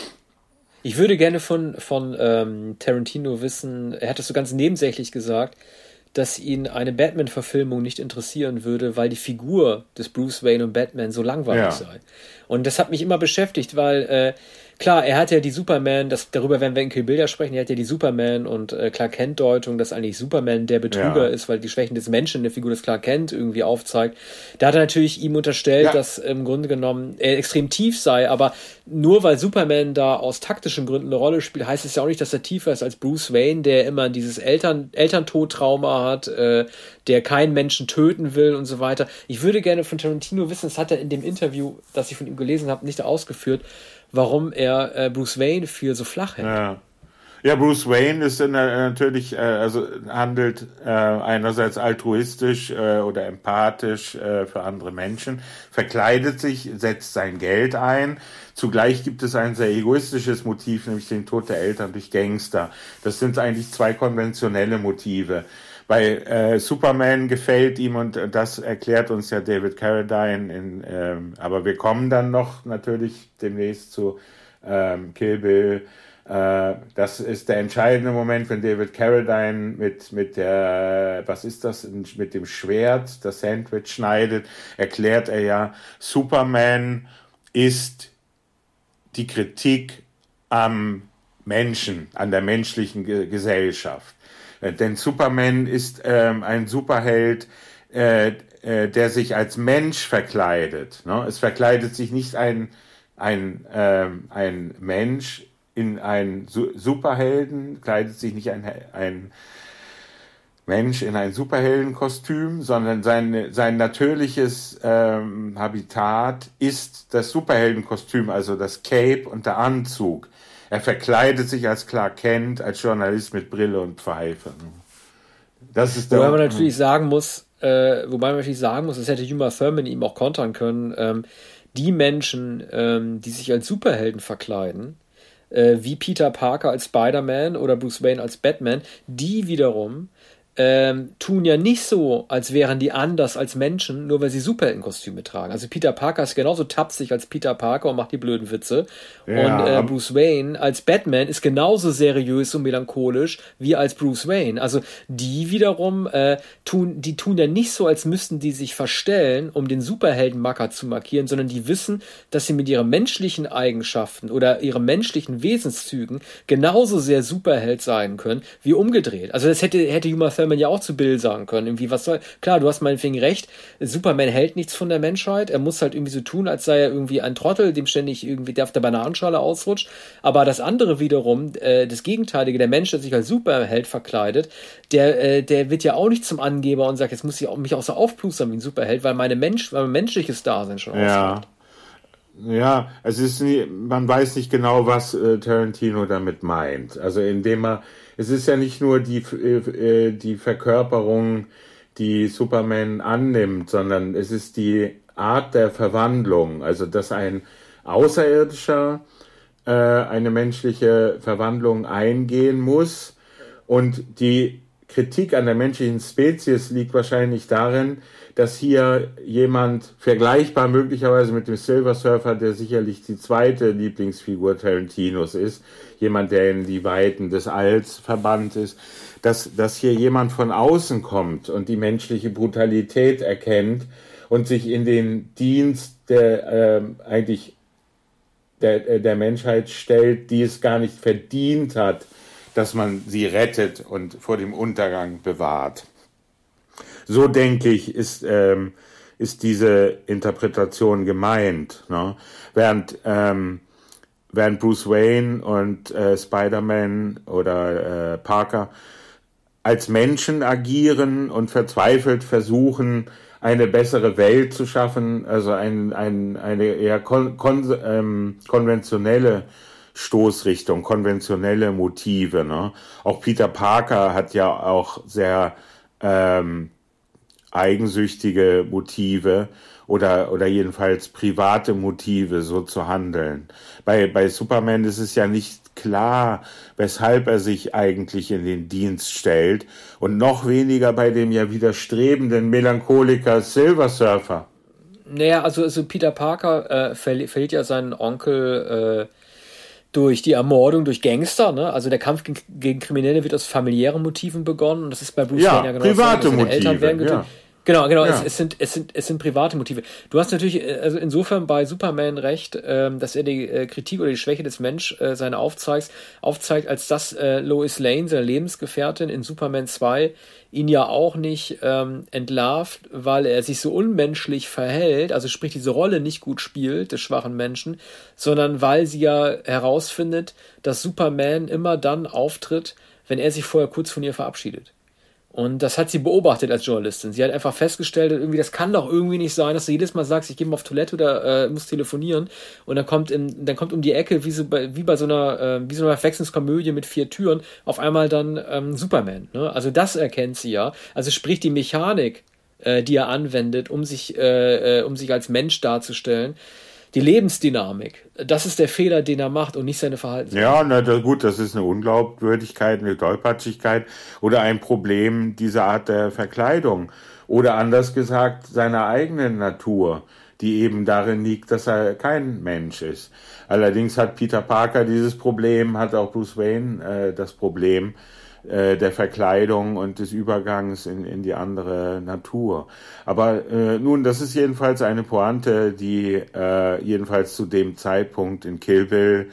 Ich würde gerne von, von ähm, Tarantino wissen, er hat das so ganz nebensächlich gesagt, dass ihn eine Batman-Verfilmung nicht interessieren würde, weil die Figur des Bruce Wayne und Batman so langweilig ja. sei. Und das hat mich immer beschäftigt, weil äh, klar, er hat ja die Superman, das, darüber werden wir in Kill Bill ja sprechen, er hat ja die Superman und äh, Clark Kent-Deutung, dass eigentlich Superman der Betrüger ja. ist, weil die Schwächen des Menschen in der Figur des Clark Kent irgendwie aufzeigt. Da hat er natürlich ihm unterstellt, ja. dass im Grunde genommen er extrem tief sei, aber nur weil Superman da aus taktischen Gründen eine Rolle spielt, heißt es ja auch nicht, dass er tiefer ist als Bruce Wayne, der immer dieses Eltern, Elterntodtrauma hat, äh, der keinen Menschen töten will und so weiter. Ich würde gerne von Tarantino wissen, das hat er in dem Interview, das ich von ihm gelesen habe, nicht ausgeführt, warum er äh, Bruce Wayne für so flach hält. Ja, ja, Bruce Wayne ist in, äh, natürlich, äh, also handelt äh, einerseits altruistisch äh, oder empathisch äh, für andere Menschen, verkleidet sich, setzt sein Geld ein. Zugleich gibt es ein sehr egoistisches Motiv, nämlich den Tod der Eltern durch Gangster. Das sind eigentlich zwei konventionelle Motive. Bei äh, Superman gefällt ihm, und das erklärt uns ja David Carradine, in, ähm, aber wir kommen dann noch natürlich demnächst zu ähm, Kill Bill. Äh, das ist der entscheidende Moment, wenn David Carradine mit, mit der, was ist das, mit dem Schwert das Sandwich schneidet, erklärt er ja, Superman ist die Kritik am Menschen, an der menschlichen Ge- Gesellschaft. Denn Superman ist ähm, ein Superheld, äh, äh, der sich als Mensch verkleidet. Ne? Es verkleidet sich nicht ein, ein, ähm, ein Mensch in einen Su- Superhelden, kleidet sich nicht ein, ein Mensch in ein Superheldenkostüm, sondern sein, sein natürliches ähm, Habitat ist das Superheldenkostüm, also das Cape und der Anzug. Er verkleidet sich als Clark Kent, als Journalist mit Brille und Pfeife. Das ist der wobei man natürlich sagen muss, äh, wobei man natürlich sagen muss, das hätte Uma Thurman ihm auch kontern können, ähm, die Menschen, ähm, die sich als Superhelden verkleiden, äh, wie Peter Parker als Spider-Man oder Bruce Wayne als Batman, die wiederum ähm, tun ja nicht so, als wären die anders als Menschen, nur weil sie Superheldenkostüme tragen. Also Peter Parker ist genauso tapsig als Peter Parker und macht die blöden Witze. Ja. Und äh, Bruce Wayne als Batman ist genauso seriös und melancholisch wie als Bruce Wayne. Also die wiederum äh, tun, die tun ja nicht so, als müssten die sich verstellen, um den Superheldenmacker zu markieren, sondern die wissen, dass sie mit ihren menschlichen Eigenschaften oder ihren menschlichen Wesenszügen genauso sehr Superheld sein können, wie umgedreht. Also das hätte, hätte Uma Thurman ja auch zu Bill sagen können. Irgendwie, was soll, klar, du hast meinetwegen recht, Superman hält nichts von der Menschheit, er muss halt irgendwie so tun, als sei er irgendwie ein Trottel, dem ständig irgendwie der auf der Bananenschale ausrutscht, aber das andere wiederum, äh, das Gegenteilige, der Mensch, der sich als Superheld verkleidet, der, äh, der wird ja auch nicht zum Angeber und sagt, jetzt muss ich auch, mich auch so aufplustern wie ein Superheld, weil meine Mensch, weil mein menschliches Dasein schon ja. ausmacht. Ja, es ist nie, man weiß nicht genau, was äh, Tarantino damit meint. Also indem er, es ist ja nicht nur die äh, die Verkörperung, die Superman annimmt, sondern es ist die Art der Verwandlung. Also dass ein Außerirdischer äh, eine menschliche Verwandlung eingehen muss und die Kritik an der menschlichen Spezies liegt wahrscheinlich darin, dass hier jemand vergleichbar möglicherweise mit dem Silver Surfer, der sicherlich die zweite Lieblingsfigur Tarantinos ist, jemand, der in die Weiten des Alls verbannt ist, dass, dass hier jemand von außen kommt und die menschliche Brutalität erkennt und sich in den Dienst der äh, eigentlich der, der Menschheit stellt, die es gar nicht verdient hat, dass man sie rettet und vor dem Untergang bewahrt. So denke ich, ist, ähm, ist diese Interpretation gemeint. Ne? Während, ähm, während Bruce Wayne und äh, Spider-Man oder äh, Parker als Menschen agieren und verzweifelt versuchen, eine bessere Welt zu schaffen, also ein, ein, eine eher kon, kon, ähm, konventionelle Stoßrichtung, konventionelle Motive. Ne? Auch Peter Parker hat ja auch sehr ähm, eigensüchtige Motive oder oder jedenfalls private Motive, so zu handeln. Bei bei Superman ist es ja nicht klar, weshalb er sich eigentlich in den Dienst stellt und noch weniger bei dem ja widerstrebenden Melancholiker Silver Surfer. Naja, also, also Peter Parker äh, verli- verliert ja seinen Onkel äh, durch die Ermordung durch Gangster, ne? Also der Kampf gegen, gegen Kriminelle wird aus familiären Motiven begonnen und das ist bei Bruce ja, Wayne ja genau private so. Motive, Eltern werden getötet. Ja. Genau, genau. Ja. Es, es sind es sind es sind private Motive. Du hast natürlich also insofern bei Superman recht, ähm, dass er die äh, Kritik oder die Schwäche des Mensch äh, seine aufzeigt, aufzeigt, als dass äh, Lois Lane, seine Lebensgefährtin in Superman zwei, ihn ja auch nicht ähm, entlarvt, weil er sich so unmenschlich verhält, also sprich diese Rolle nicht gut spielt des schwachen Menschen, sondern weil sie ja herausfindet, dass Superman immer dann auftritt, wenn er sich vorher kurz von ihr verabschiedet. Und das hat sie beobachtet als Journalistin. Sie hat einfach festgestellt, irgendwie, das kann doch irgendwie nicht sein, dass du jedes Mal sagst, ich gehe mal auf Toilette oder äh, muss telefonieren. Und dann kommt in, dann kommt um die Ecke, wie so bei, wie bei so einer, äh, wie so einer Verwechslungskomödie mit vier Türen, auf einmal dann ähm, Superman. Ne? Also das erkennt sie ja. Also sprich die Mechanik, äh, die er anwendet, um sich, äh, äh, um sich als Mensch darzustellen. Die Lebensdynamik, das ist der Fehler, den er macht und nicht seine Verhaltensweise. Ja, na da, gut, das ist eine Unglaubwürdigkeit, eine Tollpatschigkeit oder ein Problem dieser Art der Verkleidung. Oder anders gesagt, seiner eigenen Natur, die eben darin liegt, dass er kein Mensch ist. Allerdings hat Peter Parker dieses Problem, hat auch Bruce Wayne äh, das Problem äh, der Verkleidung und des Übergangs in, in die andere Natur. Aber äh, nun, das ist jedenfalls eine Pointe, die äh, jedenfalls zu dem Zeitpunkt in Kill Bill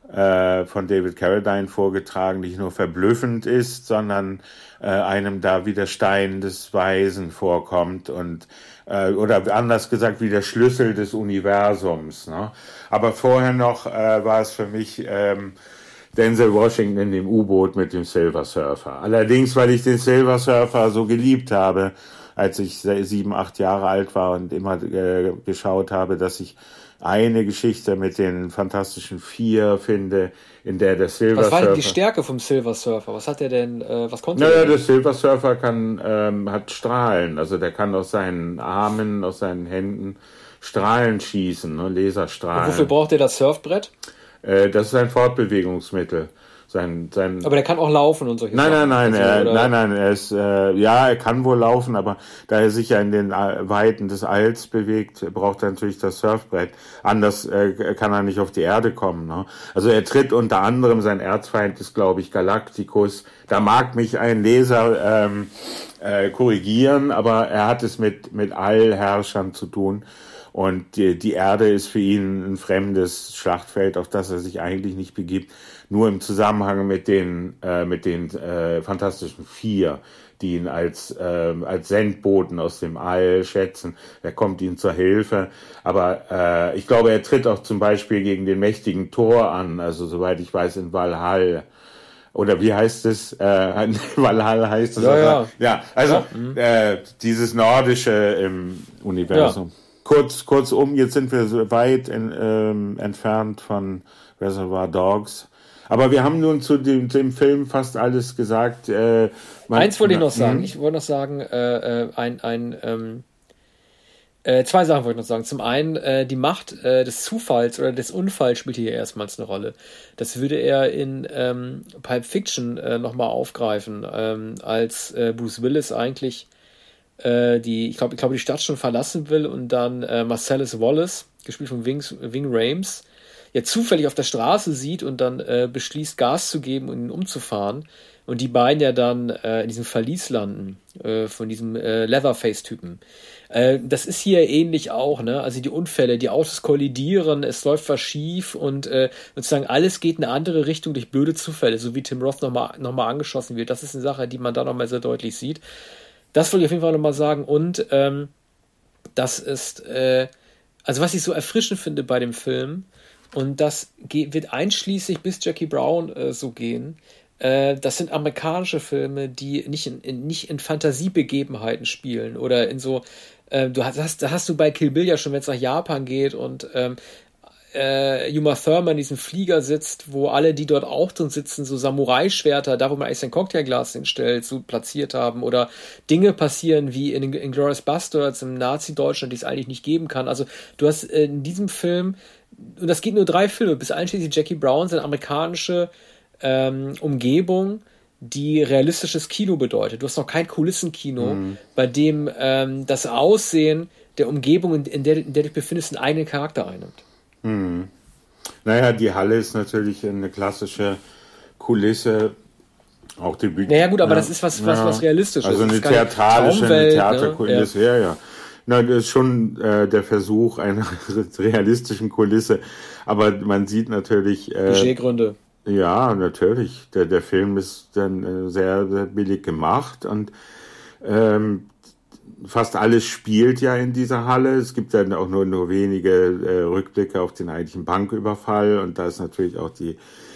äh, von David Carradine vorgetragen nicht nur verblüffend ist, sondern äh, einem da wie der Stein des Weisen vorkommt und äh, oder anders gesagt wie der Schlüssel des Universums. Ne? Aber vorher noch äh, war es für mich ähm, Denzel Washington in dem U-Boot mit dem Silver Surfer. Allerdings, weil ich den Silver Surfer so geliebt habe, als ich sieben, acht Jahre alt war und immer äh, geschaut habe, dass ich eine Geschichte mit den Fantastischen Vier finde, in der der Silver Surfer... Was war denn die Stärke vom Silver Surfer? Was hat er denn, äh, was konnte naja, er denn? Der Silver Surfer kann, ähm, hat Strahlen, also der kann aus seinen Armen, aus seinen Händen Strahlen schießen, ne? Laserstrahlen. Und wofür braucht er das Surfbrett? Das ist ein Fortbewegungsmittel. sein, sein aber der kann auch laufen und solche nein, Sachen. Nein, nein, also, er, nein, nein, er ist, äh, ja, er kann wohl laufen, aber da er sich ja in den Weiten des Alls bewegt, braucht er natürlich das Surfbrett. Anders äh, kann er nicht auf die Erde kommen. Ne? Also er tritt unter anderem, sein Erzfeind ist, glaube ich, Galacticus. Da mag mich ein Leser ähm, äh, korrigieren, aber er hat es mit, mit Allherrschern zu tun. Und die, die Erde ist für ihn ein fremdes Schlachtfeld, auf das er sich eigentlich nicht begibt. Nur im Zusammenhang mit den äh, mit den äh, Fantastischen Vier, die ihn als äh, als Sendboten aus dem All schätzen. Er kommt ihnen zur Hilfe. Aber äh, ich glaube, er tritt auch zum Beispiel gegen den mächtigen Thor an. Also soweit ich weiß in Valhall. Oder wie heißt es? Äh, Valhall heißt es. Ja, also, ja. ja also ja. Äh, dieses Nordische im Universum. Ja. Kurz, kurzum, jetzt sind wir so weit in, ähm, entfernt von Reservoir Dogs. Aber wir haben nun zu dem, dem Film fast alles gesagt. Äh, man, Eins wollte ich noch sagen. Ich wollte noch sagen, äh, ein, ein, ähm, äh, zwei Sachen wollte ich noch sagen. Zum einen, äh, die Macht äh, des Zufalls oder des Unfalls spielt hier erstmals eine Rolle. Das würde er in ähm, Pulp Fiction äh, nochmal aufgreifen, ähm, als äh, Bruce Willis eigentlich die, ich glaube, ich glaube, die Stadt schon verlassen will und dann äh, Marcellus Wallace, gespielt von Wings, Ving Rhames, ja zufällig auf der Straße sieht und dann äh, beschließt, Gas zu geben und ihn umzufahren. Und die beiden ja dann äh, in diesem Verlies landen, äh, von diesem äh, Leatherface-Typen. Äh, das ist hier ähnlich auch, ne? Also die Unfälle, die Autos kollidieren, es läuft was schief und äh, sozusagen alles geht in eine andere Richtung durch blöde Zufälle, so wie Tim Roth nochmal noch mal angeschossen wird. Das ist eine Sache, die man da nochmal sehr deutlich sieht. Das wollte ich auf jeden Fall nochmal sagen. Und ähm, das ist, äh, also was ich so erfrischend finde bei dem Film, und das geht, wird einschließlich bis Jackie Brown äh, so gehen, äh, das sind amerikanische Filme, die nicht in, in, nicht in Fantasiebegebenheiten spielen oder in so, äh, du hast, da hast du bei Kill Bill ja schon, wenn es nach Japan geht und ähm, äh, Uma Thurman in diesem Flieger sitzt, wo alle, die dort auch drin sitzen, so Samurai-Schwerter, da wo man eigentlich sein Cocktailglas hinstellt, so platziert haben oder Dinge passieren wie in Inglourious Basterds im Nazi-Deutschland, die es eigentlich nicht geben kann. Also du hast äh, in diesem Film, und das geht nur drei Filme, bis einschließlich Jackie Brown, sind amerikanische ähm, Umgebung, die realistisches Kino bedeutet. Du hast noch kein Kulissenkino, mhm. bei dem ähm, das Aussehen der Umgebung, in, in, der, in der du dich befindest, einen eigenen Charakter einnimmt. Hm. Naja, die Halle ist natürlich eine klassische Kulisse, auch die Bühne. Naja gut, aber ja, das ist was, was, ja, was Realistisches. Also eine theatralische, eine Theaterkulisse, ne? ja, ja. Na, das ist schon äh, der Versuch einer realistischen Kulisse, aber man sieht natürlich... Äh, Budgetgründe. Ja, natürlich. Der, der Film ist dann äh, sehr, sehr billig gemacht und ähm, fast alles spielt ja in dieser Halle. Es gibt dann auch nur, nur wenige äh, Rückblicke auf den eigentlichen Banküberfall und da ist natürlich auch die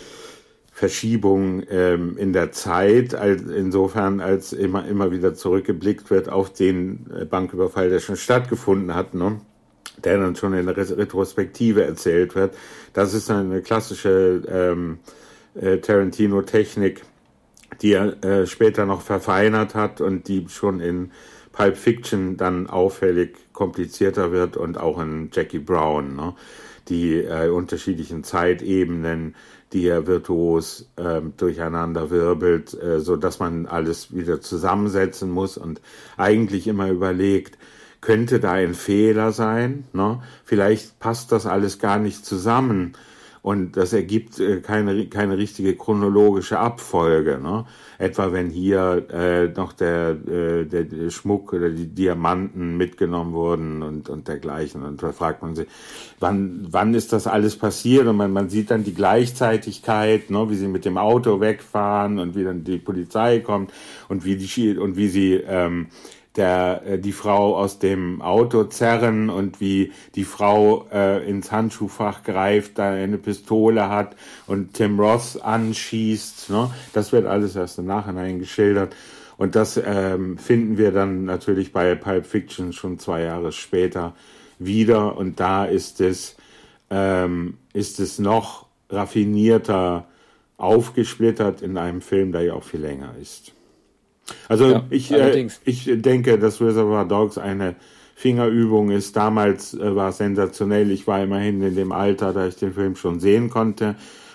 Verschiebung ähm, in der Zeit, als, insofern als immer, immer wieder zurückgeblickt wird auf den äh, Banküberfall, der schon stattgefunden hat, ne? Der dann schon in der Retrospektive erzählt wird. Das ist eine klassische ähm, äh, Tarantino-Technik, die er äh, später noch verfeinert hat und die schon in Pulp Fiction dann auffällig komplizierter wird und auch in Jackie Brown, ne? Die äh, unterschiedlichen Zeitebenen, die er virtuos äh, durcheinander wirbelt, äh, so dass man alles wieder zusammensetzen muss und eigentlich immer überlegt, könnte da ein Fehler sein, ne? Vielleicht passt das alles gar nicht zusammen und das ergibt äh, keine keine richtige chronologische Abfolge, ne? Etwa wenn hier äh, noch der, äh, der der Schmuck oder die Diamanten mitgenommen wurden und und dergleichen und da fragt man sich, wann wann ist das alles passiert und man man sieht dann die Gleichzeitigkeit, ne, wie sie mit dem Auto wegfahren und wie dann die Polizei kommt und wie die und wie sie ähm, der die Frau aus dem Auto zerren und wie die Frau äh, ins Handschuhfach greift, da eine Pistole hat und Tim Roth anschießt, ne? Das wird alles erst im Nachhinein geschildert und das ähm, finden wir dann natürlich bei Pulp Fiction schon zwei Jahre später wieder und da ist es ähm, ist es noch raffinierter aufgesplittert in einem Film, der ja auch viel länger ist. Also ja, ich, äh, ich denke, dass Reservoir Dogs eine Fingerübung ist. Damals äh, war es sensationell. Ich war immerhin in dem Alter, da ich den Film schon sehen konnte.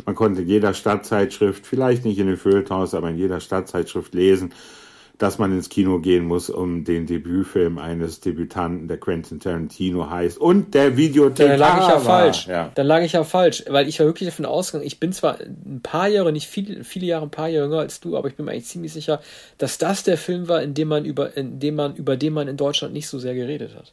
Man konnte in jeder Stadtzeitschrift, vielleicht nicht in den Feuilletons, aber in jeder Stadtzeitschrift lesen, dass man ins Kino gehen muss, um den Debütfilm eines Debütanten, der Quentin Tarantino heißt, und der Videothekar. Dann lag ich ja war. falsch. Ja. Dann lag ich ja falsch, weil ich war wirklich davon ausgegangen, ich bin zwar ein paar Jahre, nicht viele, viele Jahre, ein paar Jahre jünger als du, aber ich bin mir eigentlich ziemlich sicher, dass das der Film war, in dem man über, in dem man, über den man in Deutschland nicht so sehr geredet hat.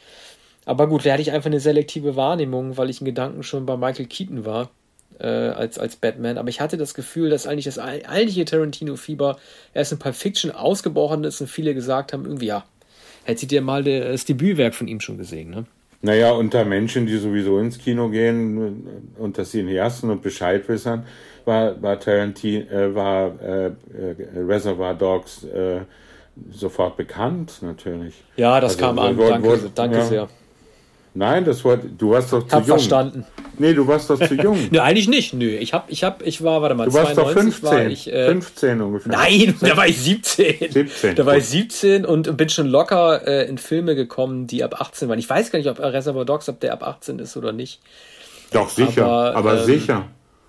Aber gut, da hatte ich einfach eine selektive Wahrnehmung, weil ich in Gedanken schon bei Michael Keaton war. Äh, als, als Batman, aber ich hatte das Gefühl, dass eigentlich das eigentliche Tarantino-Fieber erst in Pulp Fiction ausgebrochen ist und viele gesagt haben, irgendwie, ja, hättet ihr mal das Debütwerk von ihm schon gesehen, ne? Naja, unter Menschen, die sowieso ins Kino gehen, unter Cineasten und Bescheidwissern, war, war Tarantino, äh, war äh, Reservoir Dogs äh, sofort bekannt, natürlich. Ja, das also, kam an, wurde, danke, wurde, danke ja. sehr. Nein, das war, du warst doch zu hab jung. verstanden. Nee, du warst doch zu jung. Nö, eigentlich nicht. Nö, ich hab, ich hab, ich war, warte mal, du warst doch fünfzehn. War ich, äh, fünfzehn ungefähr. Nein, da war ich siebzehn. siebzehn. Da war ich siebzehn und bin schon locker äh, in Filme gekommen, die ab achtzehn waren. Ich weiß gar nicht, ob Reservoir Dogs, ob der ab achtzehn ist oder nicht. Doch, sicher. Aber, aber ähm, sicher.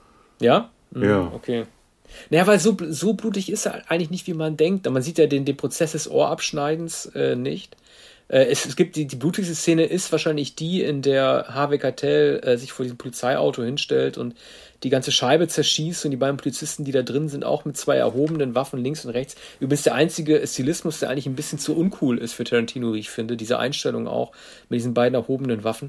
Ja? Mhm, ja. Okay. Naja, weil so, so blutig ist er eigentlich nicht, wie man denkt. Man sieht ja den, den Prozess des Ohrabschneidens äh, nicht. Es, es gibt die, die blutigste Szene ist wahrscheinlich die, in der Harvey Keitel äh, sich vor diesem Polizeiauto hinstellt und die ganze Scheibe zerschießt und die beiden Polizisten, die da drin sind, auch mit zwei erhobenen Waffen links und rechts. Übrigens der einzige Stilismus, der eigentlich ein bisschen zu uncool ist für Tarantino, wie ich finde, diese Einstellung auch mit diesen beiden erhobenen Waffen.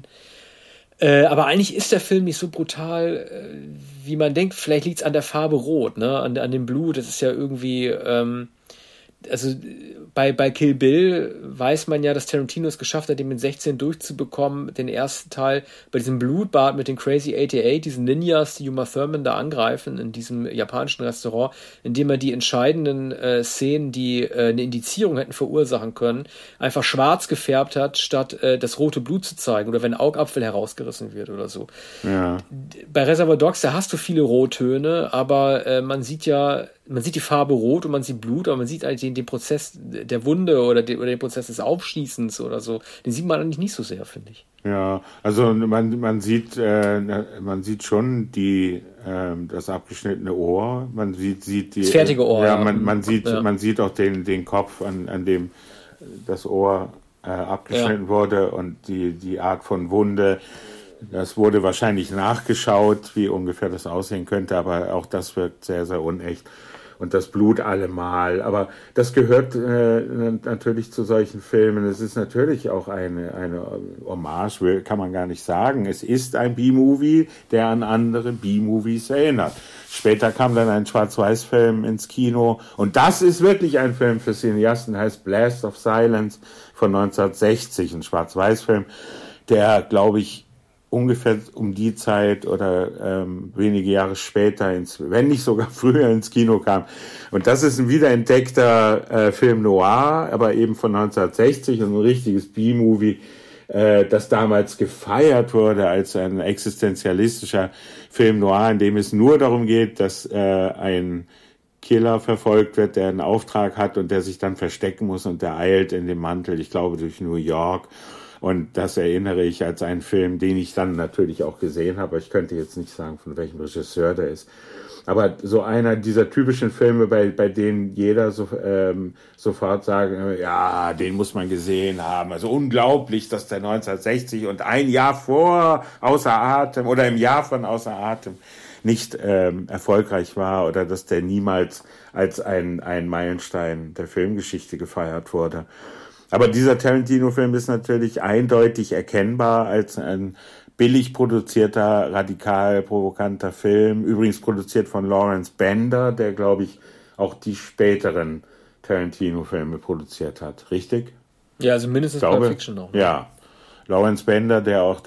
Äh, aber eigentlich ist der Film nicht so brutal, äh, wie man denkt. Vielleicht liegt es an der Farbe Rot, ne? an, an dem Blut. Das ist ja irgendwie... Ähm, also bei, bei Kill Bill weiß man ja, dass Tarantino es geschafft hat, den mit sechzehn durchzubekommen, den ersten Teil bei diesem Blutbad mit den Crazy achtundachtzig, diesen Ninjas, die Uma Thurman da angreifen in diesem japanischen Restaurant, indem er die entscheidenden äh, Szenen, die äh, eine Indizierung hätten verursachen können, einfach schwarz gefärbt hat, statt äh, das rote Blut zu zeigen oder wenn ein Augapfel herausgerissen wird oder so. Ja. Bei Reservoir Dogs, da hast du viele Rottöne, aber äh, man sieht ja man sieht die Farbe rot und man sieht Blut, aber man sieht eigentlich den, den Prozess der Wunde oder den, oder den Prozess des Aufschießens oder so. Den sieht man eigentlich nicht so sehr, finde ich. Ja, also man, man sieht äh, man sieht schon die äh, das abgeschnittene Ohr, man sieht sieht die das fertige Ohr. Ja, man, man sieht ja. man sieht auch den den Kopf, an, an dem das Ohr äh, abgeschnitten ja. wurde und die die Art von Wunde. Das wurde wahrscheinlich nachgeschaut, wie ungefähr das aussehen könnte, aber auch das wirkt sehr, sehr unecht. Und das Blut allemal. Aber das gehört äh, natürlich zu solchen Filmen. Es ist natürlich auch eine, eine Hommage, kann man gar nicht sagen. Es ist ein B-Movie, der an andere B-Movies erinnert. Später kam dann ein Schwarz-Weiß-Film ins Kino. Und das ist wirklich ein Film für Cineasten, heißt Blast of Silence von neunzehnhundertsechzig. Ein Schwarz-Weiß-Film, der, glaube ich, ungefähr um die Zeit oder ähm, wenige Jahre später, ins, wenn nicht sogar früher ins Kino kam. Und das ist ein wiederentdeckter äh, Film Noir, aber eben von neunzehnhundertsechzig und ein richtiges B-Movie, äh, das damals gefeiert wurde als ein existenzialistischer Film Noir, in dem es nur darum geht, dass äh, ein Killer verfolgt wird, der einen Auftrag hat und der sich dann verstecken muss und der eilt in dem Mantel, ich glaube, durch New York. Und das erinnere ich als einen Film, den ich dann natürlich auch gesehen habe. Ich könnte jetzt nicht sagen, von welchem Regisseur der ist. Aber so einer dieser typischen Filme, bei, bei denen jeder so, ähm, sofort sagt, ja, den muss man gesehen haben. Also unglaublich, dass der neunzehnhundertsechzig und ein Jahr vor Außer Atem oder im Jahr von Außer Atem nicht ähm, erfolgreich war oder dass der niemals als ein, ein Meilenstein der Filmgeschichte gefeiert wurde. Aber dieser Tarantino-Film ist natürlich eindeutig erkennbar als ein billig produzierter, radikal provokanter Film. Übrigens produziert von Lawrence Bender, der, glaube ich, auch die späteren Tarantino-Filme produziert hat. Richtig? Ja, also mindestens Pulp Fiction noch. Ne? Ja. Lawrence Bender, der auch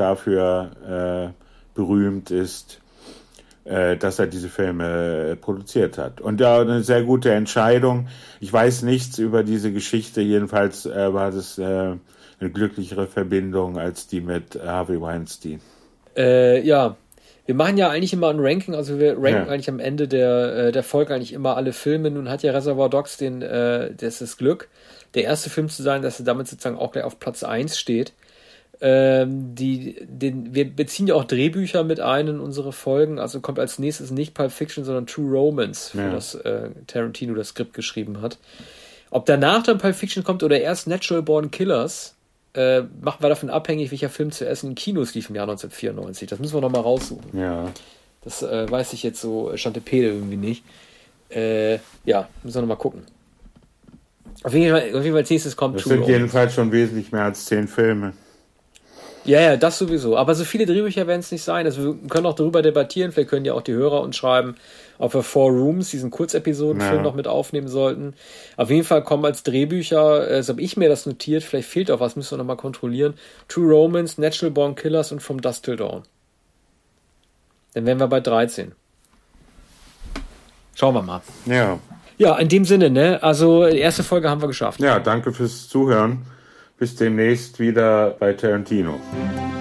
dafür äh, berühmt ist, äh, dass er diese Filme äh, produziert hat. Und ja, eine sehr gute Entscheidung. Ich weiß nichts über diese Geschichte. Jedenfalls äh, war das äh, eine glücklichere Verbindung als die mit Harvey Weinstein. Äh, ja, wir machen ja eigentlich immer ein Ranking. Also wir ranken ja. eigentlich am Ende der, äh, der Folge eigentlich immer alle Filme. Nun hat ja Reservoir Dogs den, äh, das ist Glück, der erste Film zu sein, dass er damit sozusagen auch gleich auf Platz eins steht. Ähm, die, den, wir beziehen ja auch Drehbücher mit ein in unsere Folgen. Also kommt als nächstes nicht Pulp Fiction, sondern True Romance, für Ja. das äh, Tarantino das Skript geschrieben hat. Ob danach dann Pulp Fiction kommt oder erst Natural Born Killers, äh, machen wir davon abhängig, welcher Film zuerst in den Kinos lief im Jahr neunzehnhundertvierundneunzig. Das müssen wir nochmal raussuchen. Ja. Das äh, weiß ich jetzt so Chantepede irgendwie nicht. Äh, ja, müssen wir nochmal gucken. Auf jeden Fall, auf jeden Fall als nächstes kommt Das True sind Romance. jedenfalls schon wesentlich mehr als zehn Filme. Ja, ja, das sowieso. Aber so viele Drehbücher werden es nicht sein. Also wir können auch darüber debattieren. Vielleicht können ja auch die Hörer uns schreiben, ob wir Four Rooms, diesen Kurzepisodenfilm, Ja. noch mit aufnehmen sollten. Auf jeden Fall kommen als Drehbücher, äh, so habe ich mir das notiert, vielleicht fehlt auch was, müssen wir nochmal kontrollieren. True Romance, Natural Born Killers und From Dusk Till Dawn. Dann wären wir bei dreizehn. Schauen wir mal. Ja. Ja, in dem Sinne, ne? Also die erste Folge haben wir geschafft. Ja, danke fürs Zuhören. Bis demnächst wieder bei Tarantino.